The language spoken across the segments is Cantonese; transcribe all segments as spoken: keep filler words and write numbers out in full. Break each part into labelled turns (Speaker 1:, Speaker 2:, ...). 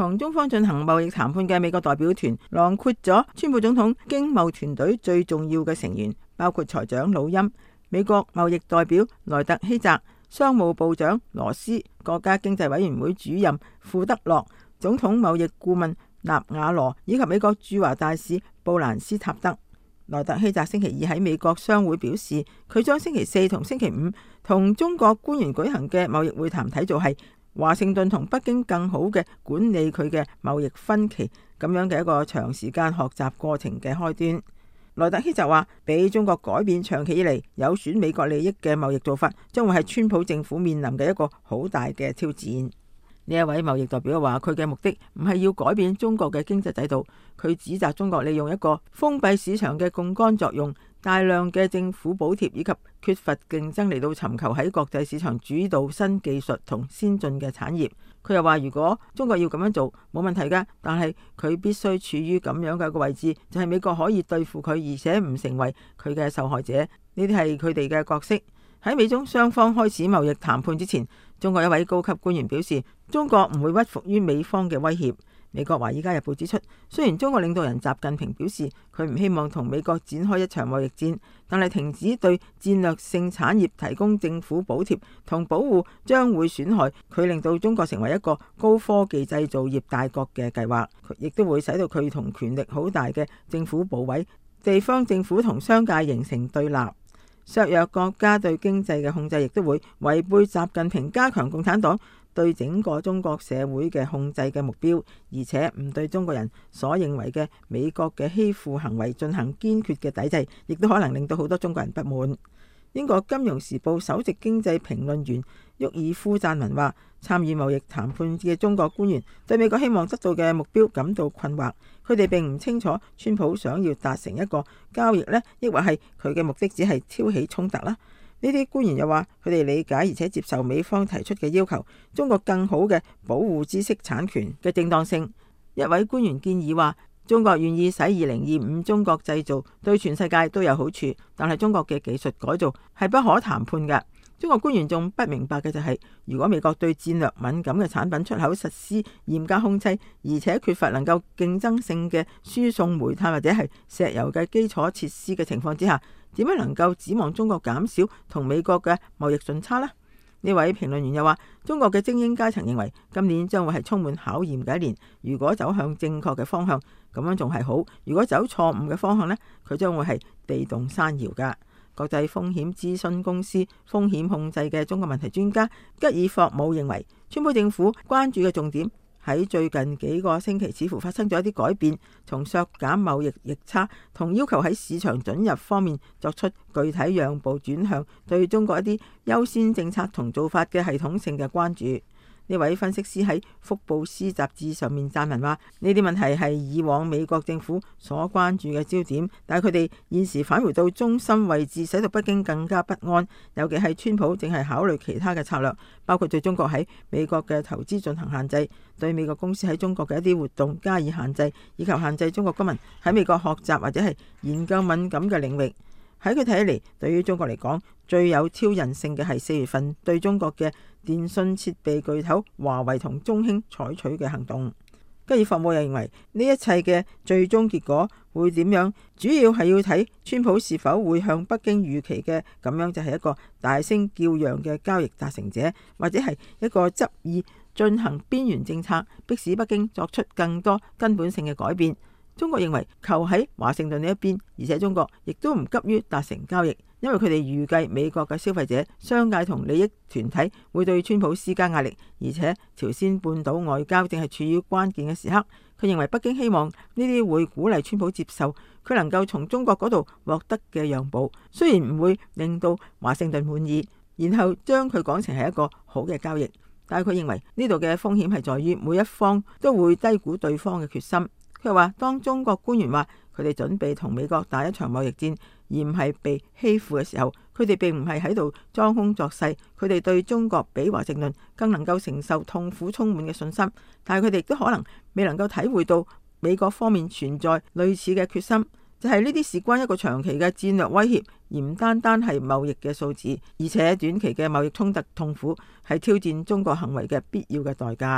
Speaker 1: 同中方進行貿易談判嘅美國代表團囊括咗川普總統經貿團隊最重要嘅成員，包括財長魯欽、美國貿易代表萊特希澤、商務部長羅斯、國家經濟委員會主任庫德洛、總統貿易顧問納瓦羅以及美國駐華大使布蘭斯塔德。萊特希澤星期二喺美國商會表示，佢將星期四同星期五同中國官員舉行嘅貿易會談睇做係華盛頓同北京更好嘅管理佢嘅貿易分歧咁樣嘅一個長時間學習過程嘅開端。萊特希澤話，俾中國改變長期以嚟有損美國利益嘅貿易做法，將會係川普政府面臨嘅一個好大嘅挑戰。呢一位貿易代表話，佢嘅目的唔係要改變中國嘅經濟制度，佢指責中國利用一個封閉市場嘅槓桿作用，大量嘅政府補貼以及缺乏競爭嚟到尋求喺國際市場主導新技術同先進嘅產業。佢又話，如果中國要咁樣做冇問題㗎，但係佢必須處於咁樣嘅一個位置，就係美國可以對付佢，而且唔成為佢嘅受害者。呢啲係佢哋嘅角色。喺美中雙方開始貿易談判之前，中國一位高級官員表示，中國唔會屈服於美方嘅威脅。美國華爾街日報指出，雖然中國領導人習近平表示佢唔希望同美國展開一場貿易戰，但係停止對戰略性產業提供政府補貼同保護將會損害佢令到中國成為一個高科技製造業大國嘅計劃，亦都會使到佢同權力好大嘅政府部委、地方政府同商界形成對立。削弱國家對經濟嘅控制，亦都會違背習近平加強共產黨對整個中國社會嘅控制嘅目標，而且唔對中國人所認為嘅美國嘅欺負行為進行堅決嘅抵制，亦都可能令到好多中國人不滿。英國金融時報首席經濟評論員沃爾夫贊文話，參與貿易談判嘅中國官員對美國希望得到嘅目標感到困惑，佢哋並唔清楚川普想要達成一個交易呢，抑或係佢嘅目的只係挑起衝突啦。呢啲官員又話，佢哋理解而且接受美方提出嘅要求，中國更好嘅保護知識產權嘅正當性。一位官員建議話，中國願意使二零二五中國製造對全世界都有好處，但係中國嘅技術改造係不可談判嘅。中國官員仲不明白嘅就係，如果美國對戰略敏感嘅產品出口實施嚴格控制，而且缺乏能夠競爭性嘅輸送煤炭或者係石油嘅基礎設施嘅情況之下，點樣能夠指望中國減少同美國嘅貿易順差呢？呢位評論員又話，中國嘅精英階層認為今年將會係充滿考驗嘅一年，如果走向正確嘅方向，咁樣仲係好；如果走錯誤嘅方向呢，佢將會係地動山搖噶。國際風險諮詢公司風險控制嘅中國問題專家吉爾霍姆認為，川普政府關注嘅重點喺最近幾個星期似乎發生咗一啲改變，從削減貿易逆差同要求喺市場准入方面作出具體讓步，轉向對中國一啲優先政策同做法嘅系統性嘅關注。呢位分析師喺福布斯雜誌上面撰文話，呢啲問題係以往美國政府所關注嘅焦點，但係佢哋現時返回到中心位置，使到北京更加不安。尤其係川普正係考慮其他嘅策略，包括對中國喺美國嘅投資進行限制，對美國公司喺中國嘅一啲活動加以限制，以及限制中國公民喺美國學習或者係研究敏感嘅領域。喺佢睇嚟，對於中國嚟講，最有挑釁性嘅係四月份對中國嘅電信設備巨頭華為同中興採取嘅行動。吉爾霍姆又認為，呢一切嘅最終結果會點樣，主要係要睇川普是否會向北京預期嘅咁樣，就係一個大聲叫嚷嘅交易達成者，或者係一個執意進行邊緣政策，迫使北京作出更多根本性嘅改變。中國認為球喺華盛頓呢一邊，而且中國亦都唔急於達成交易，因為佢哋預計美國嘅消費者、商界同利益團體會對川普施加壓力，而且朝鮮半島外交正係處於關鍵嘅時刻。佢認為北京希望呢啲會鼓勵川普接受佢能夠從中國嗰度獲得嘅讓步，雖然唔會令到華盛頓滿意，然後將佢講成係一個好嘅交易，但係佢認為呢度嘅風險係在於每一方都會低估對方嘅決心。佢話，當中國官員話佢哋準備同美國打一場貿易戰，而唔係被欺負嘅時候，佢哋並唔係喺度裝腔作勢，佢哋對中國比華盛頓更能夠承受痛苦充滿嘅信心，但係佢哋亦都可能未能夠體會到美國方面存在類似嘅決心，就係呢啲事關一個長期嘅戰略威脅，而唔單單係貿易嘅數字，而且短期嘅貿易衝突痛苦係挑戰中國行為嘅必要嘅代價。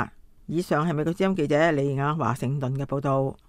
Speaker 1: 以上係美國之音記者李雅華盛頓嘅報道。